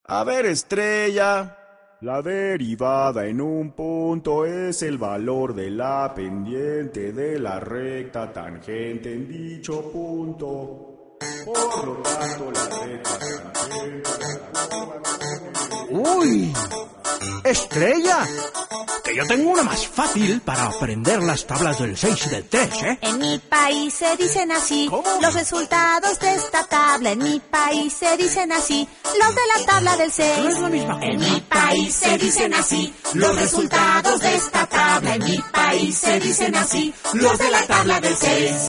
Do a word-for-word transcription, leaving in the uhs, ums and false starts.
A ver, estrella. La derivada en un punto es el valor de la pendiente de la recta tangente en dicho punto. Por lo tanto, la recta tangente... ¡Uy! ¡Estrella! Que yo tengo una más fácil para aprender las tablas del seis y del tres, ¿eh? En mi país se dicen así. ¿Cómo? Los resultados de esta tabla. En mi país se dicen así. Los de la tabla del seis. No es la misma cosa. En mi país se dicen así. Los resultados de esta tabla. En mi país se dicen así. Los de la tabla del seis.